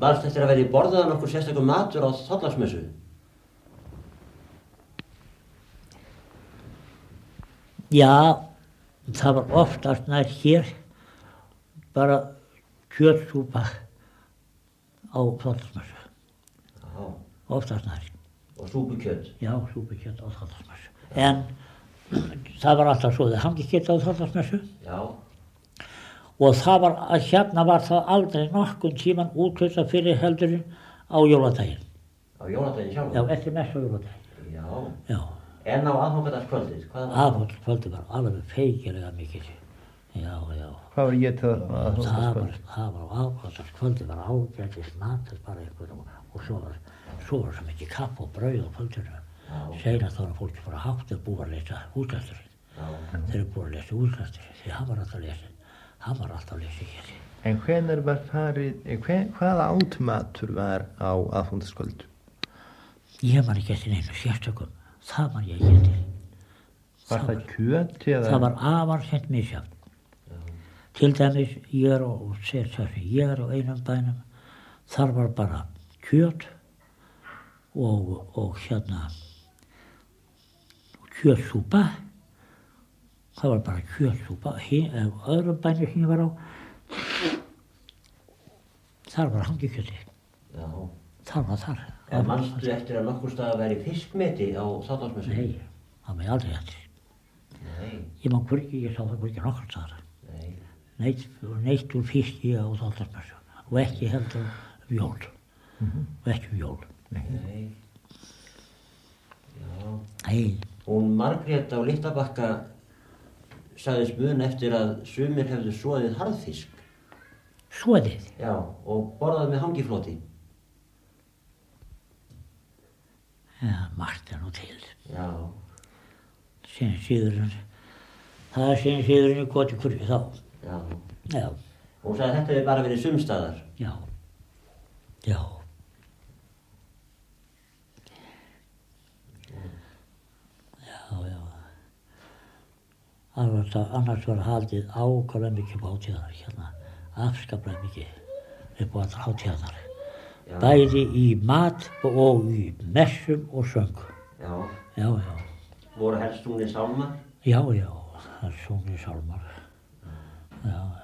Manstu eftir að vera í borðað nokkur sérstakur matur á Þorláksmessu? Já, það var oftast nær hér bara kjötsúpa á Þorláksmessu. Já. Oftast nær. Og súpukjöt? Já, súpukjöt á Þorláksmessu. En það var alltaf svo það hangikjöt á Þorláksmessu. Já. Og það var að hérna var það aldrei nokkurn tíman úthlutað fyrir heldurinn á jóladaginn. Á jóladaginn sjálf? Já, eftir messu á jóladaginn. Já. Já. En á aðfangadagskvöldið? Aðfangadagskvöldið var alveg feikilega mikið. Já. Hvað var ég til aðfangadagskvöldið? Það var á aðfangadagskvöldið var ágætis matur bara einhvern og svo var svo mikið kapp og brauð á kvöldinu. Seinast þá var fólki bara hátt að búa að lesa útlæsturinn. Þeir eru búið að lesa útlæsturinn því hann var alltaf lesið. Hann var alltaf lesið hér. En hvenær var farið, hvaða átmatur var á aðfangadagskvöld? Ég man ekki eftir neinu sérstökum. Það man ég ekki eftir. Var það kjöt eða? Það var afar sent misjafnt. Til dæmis ég er á einum bænum. Þar var bara kjöt og kjötsúpa. Það var bara kjötsúpa. Öðrum bænum sem ég var á, þar var hangikjöti. Já. Þar var þar. En manstu eftir að nokkur stað að vera í fiskmeti á Þorláksmessu? Nei, það var ég aldrei eftir. Nei. Ég sá það hvergi nokkur staðar. Nei. Neitt úr fiski á Þorláksmessu. Og ekki heldur jól. Og ekki jól. Nei. Já. Nei. Hún Margrét á Litlabakka sagðist mun eftir að sumir hefðu soðið harðfisk. Soðið? Já, og borðað með hangifloti. Já, margt nú til. Já. Síðurinn. Það síðurinn í goti kurvi þá. Já. Já. Og sagði þetta hefði bara verið sumstaðar. Já. Annars var haldið ákvæmlega mikið upp á hátíðar hérna. Afskaplega mikið upp á allar hátíðar. Bæði í mat og í messum og söng. Já. Voru helst sungnir sálmar? Já, það sungnir sálmar. Já.